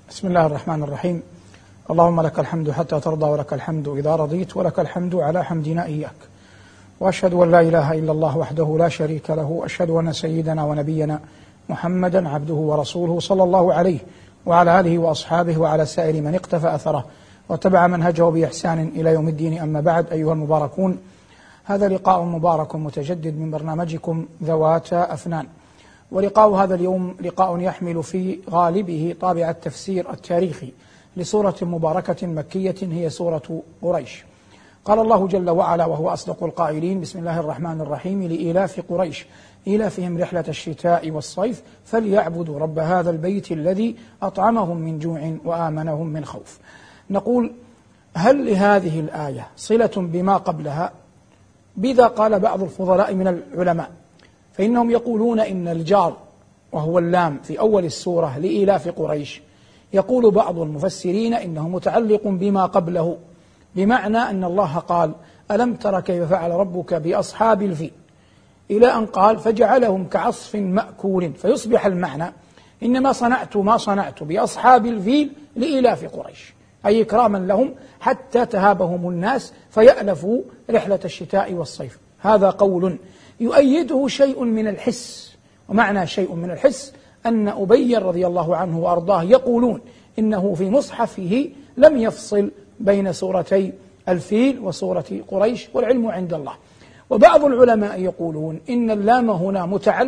بسم الله الرحمن الرحيم. اللهم لك الحمد حتى ترضى، ولك الحمد إذا رضيت، ولك الحمد على حمدنا إياك. وأشهد أن لا إله إلا الله وحده لا شريك له، أشهد أن سيدنا ونبينا محمدا عبده ورسوله صلى الله عليه وعلى آله وأصحابه وعلى سائر من اقتفى أثره واتبع منهجه بإحسان إلى يوم الدين. أما بعد، أيها المباركون، هذا لقاء مبارك متجدد من برنامجكم ذوات أفنان، ولقاء هذا اليوم لقاء يحمل في غالبه طابع التفسير التاريخي لسورة مباركة مكية هي سورة قريش. قال الله جل وعلا وهو أصدق القائلين: بسم الله الرحمن الرحيم، لإيلاف قريش إيلافهم رحلة الشتاء والصيف فليعبدوا رب هذا البيت الذي أطعمهم من جوع وآمنهم من خوف. نقول: هل لهذه الآية صلة بما قبلها؟ بذا قال بعض الفضلاء من العلماء، فإنهم يقولون إن الجار وهو اللام في أول السورة لإيلاف قريش، يقول بعض المفسرين إنه متعلق بما قبله، بمعنى أن الله قال: ألم تر كيف فعل ربك بأصحاب الفيل، إلى أن قال: فجعلهم كعصف مأكول، فيصبح المعنى إنما صنعت ما صنعت بأصحاب الفيل لإيلاف قريش، أي إكراما لهم حتى تهابهم الناس فيألفوا رحلة الشتاء والصيف. هذا قول يؤيده شيء من الحس، ومعنى شيء من الحس أن أبي رضي الله عنه وأرضاه يقولون إنه في مصحفه لم يفصل بين سورتي الفيل وسورة قريش، والعلم عند الله. وبعض العلماء يقولون إن اللام هنا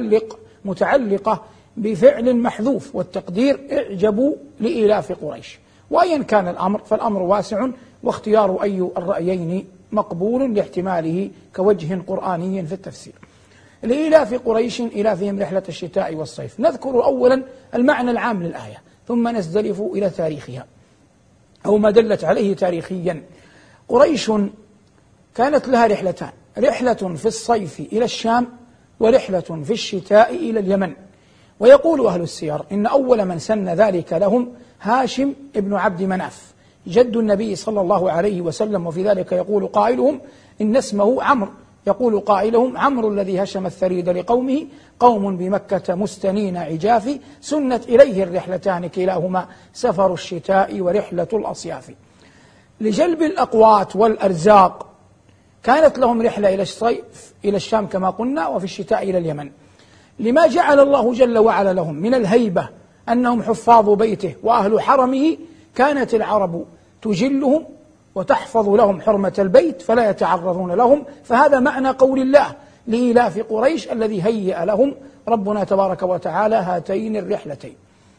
متعلقة بفعل محذوف، والتقدير: اعجبوا لإيلاف قريش. وأيا كان الأمر فالأمر واسع، واختيار أي الرأيين مقبول لاحتماله كوجه قرآني في التفسير. لإيلاف قريش إيلافهم رحلة الشتاء والصيف. نذكر أولا المعنى العام للآية، ثم نزدلف إلى تاريخها أو ما دلت عليه تاريخيا. قريش كانت لها رحلتان: رحلة في الصيف إلى الشام، ورحلة في الشتاء إلى اليمن. ويقول أهل السير إن أول من سن ذلك لهم هاشم ابن عبد مناف جد النبي صلى الله عليه وسلم، وفي ذلك يقول قائلهم إن اسمه عمرو، يقول قائلهم: عمرو الذي هشم الثريد لقومه، قوم بمكة مستنين عجاف، سنت إليه الرحلتان كلاهما، سفر الشتاء ورحلة الأصياف. لجلب الأقوات والأرزاق كانت لهم رحلة إلى الصيف إلى الشام كما قلنا، وفي الشتاء إلى اليمن. لما جعل الله جل وعلا لهم من الهيبة أنهم حفاظ بيته وأهل حرمه، كانت العرب تجلهم وتحفظ لهم حرمة البيت فلا يتعرضون لهم. فهذا معنى قول الله لإيلاف قريش الذي هيأ لهم ربنا تبارك وتعالى هاتين الرحلتين.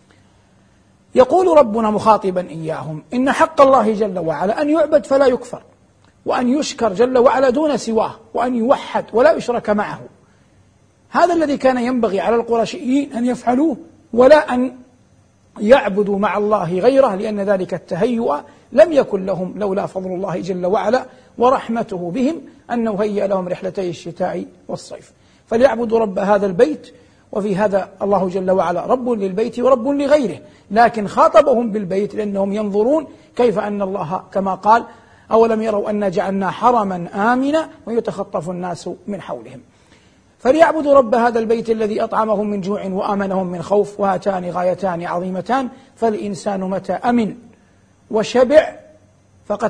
يقول ربنا مخاطبا إياهم: إن حق الله جل وعلا أن يعبد فلا يكفر، وأن يشكر جل وعلا دون سواه، وأن يوحد ولا يشرك معه. هذا الذي كان ينبغي على القرشيين أن يفعلوه، ولا أن يعبدوا مع الله غيره، لأن ذلك التهيؤ لم يكن لهم لولا فضل الله جل وعلا ورحمته بهم أنه هيأ لهم رحلتي الشتاء والصيف. فليعبدوا رب هذا البيت، وفي هذا الله جل وعلا رب للبيت ورب لغيره، لكن خاطبهم بالبيت لأنهم ينظرون كيف أن الله كما قال: أولم يروا أنا جعلنا حرما آمنا ويتخطف الناس من حولهم. فليعبدوا رب هذا البيت الذي أطعمهم من جوع وآمنهم من خوف. وهاتان غايتان عظيمتان، فالإنسان متى أمن وشبع فقد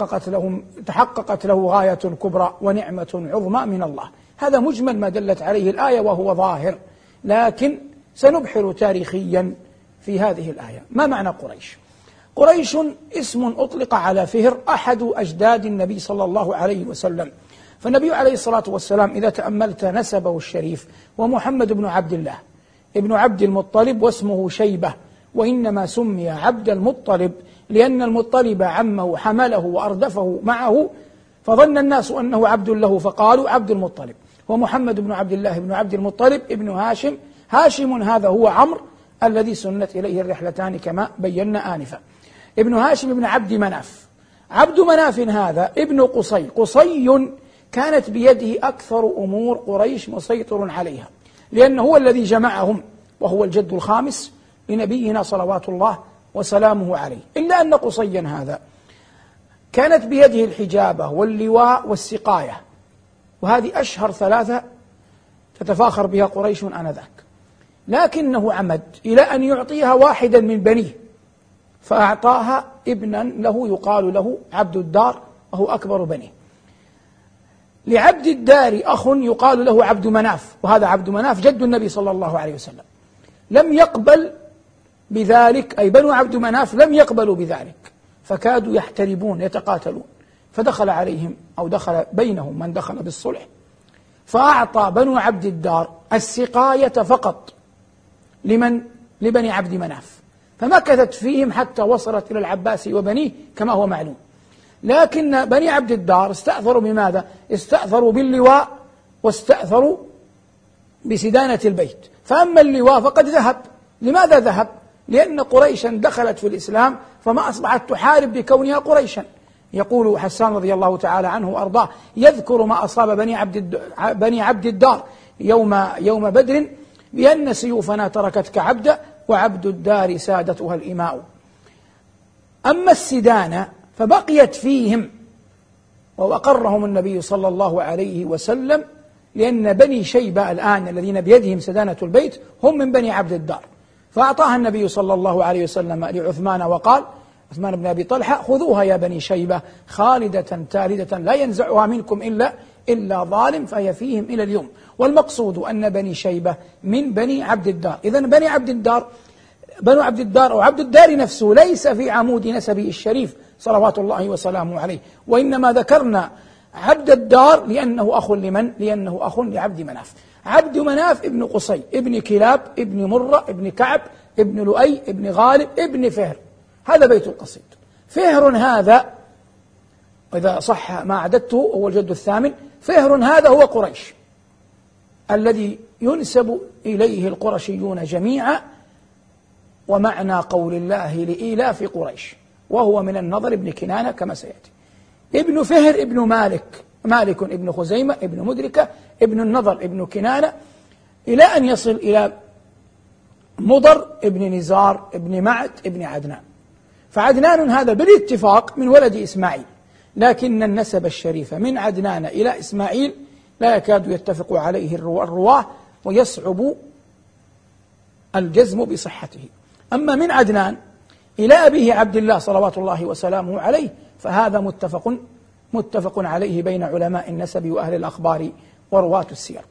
تحققت له غاية كبرى ونعمة عظمى من الله. هذا مجمل ما دلت عليه الآية وهو ظاهر، لكن سنبحر تاريخيا في هذه الآية. ما معنى قريش؟ قريش اسم أطلق على فهر أحد أجداد النبي صلى الله عليه وسلم. فالنبي عليه الصلاة والسلام إذا تأملت نسبه الشريف ومحمد بن عبد الله ابن عبد المطلب، واسمه شيبة، وإنما سمي عبد المطلب لأن المطلب عمه حمله وأردفه معه، فظن الناس أنه عبد له فقالوا عبد المطلب. ومحمد بن عبد الله بن عبد المطلب ابن هاشم، هاشم هذا هو عمرو الذي سنت إليه الرحلتان كما بينا آنفا. ابن هاشم بن عبد مناف، عبد مناف هذا ابن قصي، قصي كانت بيده أكثر أمور قريش مسيطر عليها، لأنه هو الذي جمعهم، وهو الجد الخامس لنبينا صلوات الله وسلامه عليه. إلا أن قصيا هذا كانت بيده الحجابة واللواء والسقاية، وهذه أشهر ثلاثة تتفاخر بها قريش آنذاك، لكنه عمد إلى أن يعطيها واحدا من بنيه، فأعطاها ابنا له يقال له عبد الدار وهو أكبر بنيه. لعبد الدار أخ يقال له عبد مناف، وهذا عبد مناف جد النبي صلى الله عليه وسلم، لم يقبل بذلك، أي بنو عبد مناف لم يقبلوا بذلك، فكادوا يحتربون يتقاتلون، فدخل عليهم أو دخل بينهم من دخل بالصلح، فأعطى بنو عبد الدار السقاية فقط لبني عبد مناف، فمكثت فيهم حتى وصلت إلى العباس وبنيه كما هو معلوم. لكن بني عبد الدار استأثروا بماذا؟ استأثروا باللواء واستأثروا بسدانة البيت. فأما اللواء فقد ذهب. لماذا ذهب؟ لأن قريشا دخلت في الإسلام فما أصبحت تحارب بكونها قريشا. يقول حسان رضي الله تعالى عنه وأرضاه يذكر ما أصاب بني عبد الدار يوم بدر بأن سيوفنا تركتك عبدا وعبد الدار سادتها الإماء. أما السدانة فبقيت فيهم وأقرهم النبي صلى الله عليه وسلم، لأن بني شيبة الآن الذين بيدهم سدانة البيت هم من بني عبد الدار، فأعطاها النبي صلى الله عليه وسلم لعثمان وقال عثمان بن أبي طلحة خذوها يا بني شيبة خالدة تالدة لا ينزعها منكم إلا ظالم، فهي فيهم إلى اليوم. والمقصود أن بني شيبة من بني عبد الدار. إذن بنو عبد الدار أو عبد الدار نفسه ليس في عمود نسبه الشريف صلوات الله وسلامه عليه، وإنما ذكرنا عبد الدار لأنه أخ لمن؟ لأنه أخ لعبد مناف. عبد مناف ابن قصي ابن كلاب ابن مرة ابن كعب ابن لؤي ابن غالب ابن فهر، هذا بيت القصيد. فهر هذا وإذا صح ما عددته هو الجد الثامن. فهر هذا هو قريش الذي ينسب إليه القرشيون جميعا، ومعنى قول الله لإيلاف قريش، وهو من النضر ابن كنانة كما سيأتي. ابن فهر ابن مالك ابن خزيمة ابن مدركة ابن النضر ابن كنانة، إلى أن يصل إلى مضر ابن نزار ابن معد ابن عدنان. فعدنان هذا بالاتفاق من ولد إسماعيل، لكن النسب الشريف من عدنان إلى إسماعيل لا يكاد يتفق عليه الرواه، ويصعب الجزم بصحته. أما من عدنان إلى أبيه عبد الله صلوات الله وسلامه عليه فهذا متفق عليه بين علماء النسب وأهل الأخبار ورواة السير.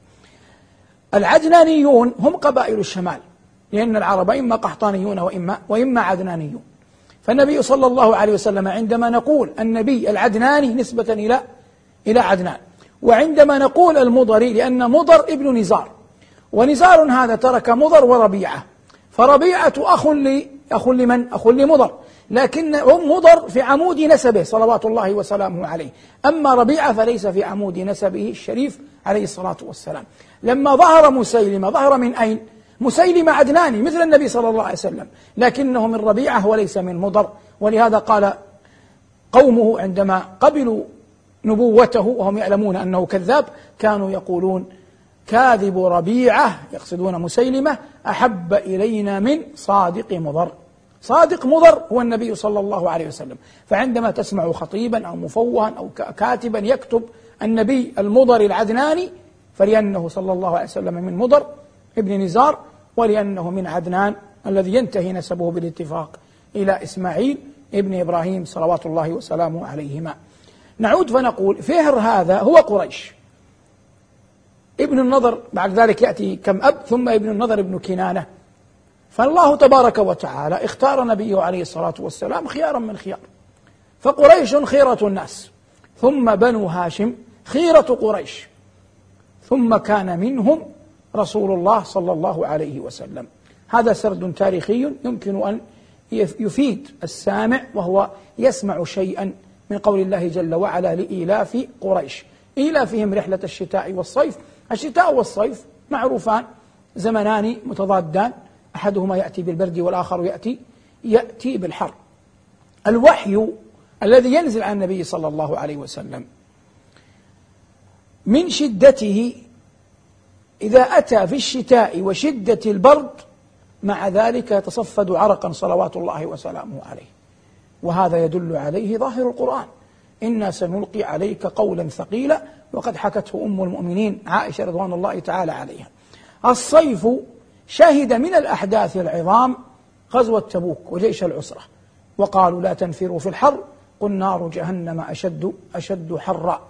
العدنانيون هم قبائل الشمال، لأن العرب إما قحطانيون وإما عدنانيون. فالنبي صلى الله عليه وسلم عندما نقول النبي العدناني نسبة إلى عدنان، وعندما نقول المضري لأن مضر ابن نزار، ونزار هذا ترك مضر وربيعة، فربيعة أخ لمن؟ أخ لمضر، لكن مضر في عمود نسبه صلوات الله وسلامه عليه، أما ربيعة فليس في عمود نسبه الشريف عليه الصلاة والسلام. لما ظهر مسيلمة ظهر من أين؟ مسيلمة عدناني مثل النبي صلى الله عليه وسلم، لكنه من ربيعة وليس من مضر. ولهذا قال قومه عندما قبلوا نبوته وهم يعلمون أنه كذاب كانوا يقولون كاذب ربيعة، يقصدون مسيلمة، أحب إلينا من صادق مضر. صادق مضر هو النبي صلى الله عليه وسلم. فعندما تسمع خطيبا أو مفوها أو كاتبا يكتب النبي المضر العدناني فلأنه صلى الله عليه وسلم من مضر ابن نزار، ولأنه من عدنان الذي ينتهي نسبه بالاتفاق إلى إسماعيل ابن إبراهيم صلوات الله وسلامه عليهما. نعود فنقول فهر هذا هو قريش. ابن النضر بعد ذلك يأتي كم أب، ثم ابن النضر ابن كنانة. فالله تبارك وتعالى اختار نبيه عليه الصلاة والسلام خيارا من خيار، فقريش خيرة الناس، ثم بنو هاشم خيرة قريش، ثم كان منهم رسول الله صلى الله عليه وسلم. هذا سرد تاريخي يمكن أن يفيد السامع وهو يسمع شيئا من قول الله جل وعلا لإيلاف قريش، إيلافهم رحلة الشتاء والصيف. الشتاء والصيف معروفان، زمنان متضادان، أحدهما يأتي بالبرد والآخر يأتي بالحر. الوحي الذي ينزل على النبي صلى الله عليه وسلم من شدته إذا أتى في الشتاء وشدة البرد مع ذلك يتصفد عرقا صلوات الله وسلامه عليه، وهذا يدل عليه ظاهر القرآن: إنا سنلقي عليك قولا ثقيلا، وقد حكته أم المؤمنين عائشة رضوان الله تعالى عليها. الصيف شهد من الأحداث العظام غزوة تبوك وجيش العسرة، وقالوا لا تنفروا في الحر قل نار جهنم أشد حرا.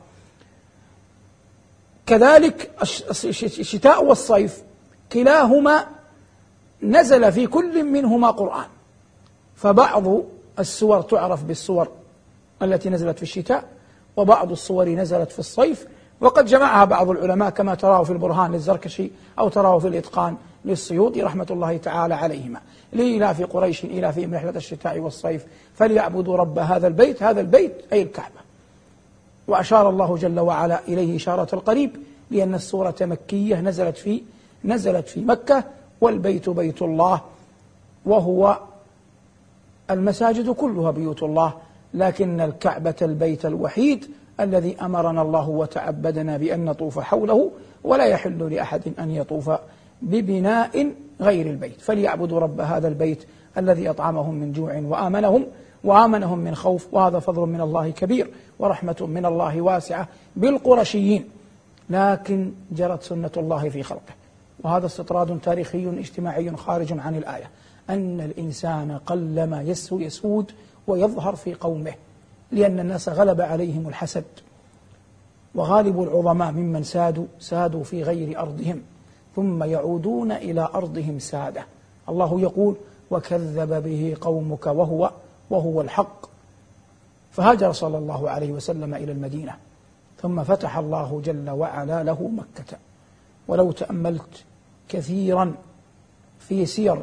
كذلك الشتاء والصيف كلاهما نزل في كل منهما قرآن، فبعض السور تعرف بالسور التي نزلت في الشتاء، وبعض السور نزلت في الصيف، وقد جمعها بعض العلماء كما تراه في البرهان للزركشي أو تراه في الإتقان للسيوطي رحمة الله تعالى عليهما. لإيلاف قريش إيلافهم رحلة الشتاء والصيف فليعبدوا رب هذا البيت، هذا البيت أي الكعبة. وأشار الله جل وعلا إليه إشارة القريب، لأن السورة مكية نزلت في مكة، والبيت بيت الله، وهو المساجد كلها بيوت الله، لكن الكعبة البيت الوحيد الذي أمرنا الله وتعبدنا بأن نطوف حوله، ولا يحل لأحد أن يطوف ببناء غير البيت. فليعبدوا رب هذا البيت الذي أطعمهم من جوع وآمنهم من خوف. وهذا فضل من الله كبير ورحمة من الله واسعة بالقرشيين، لكن جرت سنة الله في خلقه، وهذا استطراد تاريخي اجتماعي خارج عن الآية، أن الإنسان قلما يسود ويظهر في قومه، لأن الناس غلب عليهم الحسد، وغالب العظماء ممن سادوا في غير أرضهم ثم يعودون إلى أرضهم سادة. الله يقول وكذب به قومك وهو الحق. فهاجر صلى الله عليه وسلم إلى المدينة، ثم فتح الله جل وعلا له مكة. ولو تأملت كثيرا في سير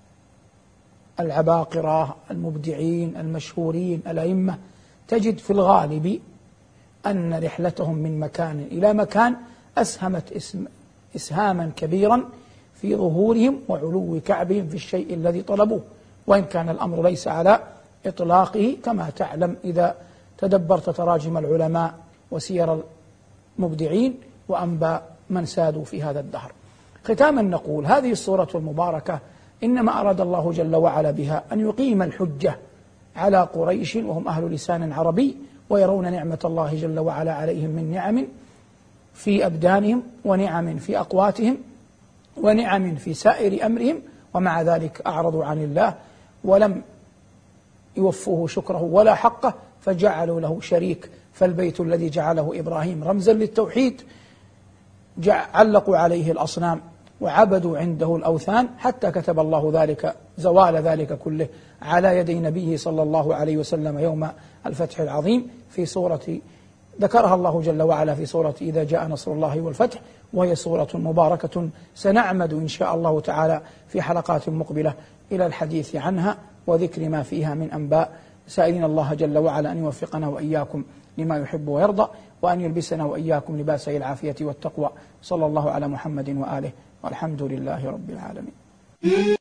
العباقرة المبدعين المشهورين الأئمة، تجد في الغالب أن رحلتهم من مكان إلى مكان أسهمت إسهاما كبيرا في ظهورهم وعلو كعبهم في الشيء الذي طلبوه، وإن كان الأمر ليس على إطلاقه كما تعلم إذا تدبرت تراجم العلماء وسير المبدعين وأنباء من سادوا في هذا الدهر. ختاما نقول هذه السورة المباركة إنما أراد الله جل وعلا بها أن يقيم الحجة على قريش، وهم أهل لسان عربي ويرون نعمة الله جل وعلا عليهم من نعم في أبدانهم، ونعم في أقواتهم، ونعم في سائر أمرهم، ومع ذلك أعرضوا عن الله ولم يوفوه شكره ولا حقه، فجعلوا له شريك. فالبيت الذي جعله إبراهيم رمزا للتوحيد علقوا عليه الأصنام وعبدوا عنده الأوثان، حتى كتب الله ذلك زوال ذلك كله على يدي نبيه صلى الله عليه وسلم يوم الفتح العظيم، في سورة ذكرها الله جل وعلا في سورة إذا جاء نصر الله والفتح، وهي سورة مباركة سنعمد إن شاء الله تعالى في حلقات مقبلة إلى الحديث عنها وذكر ما فيها من أنباء، سائلين الله جل وعلا أن يوفقنا وإياكم لما يحب ويرضى، وأن يلبسنا وإياكم لباسي العافية والتقوى. صلى الله على محمد وآله، والحمد لله رب العالمين.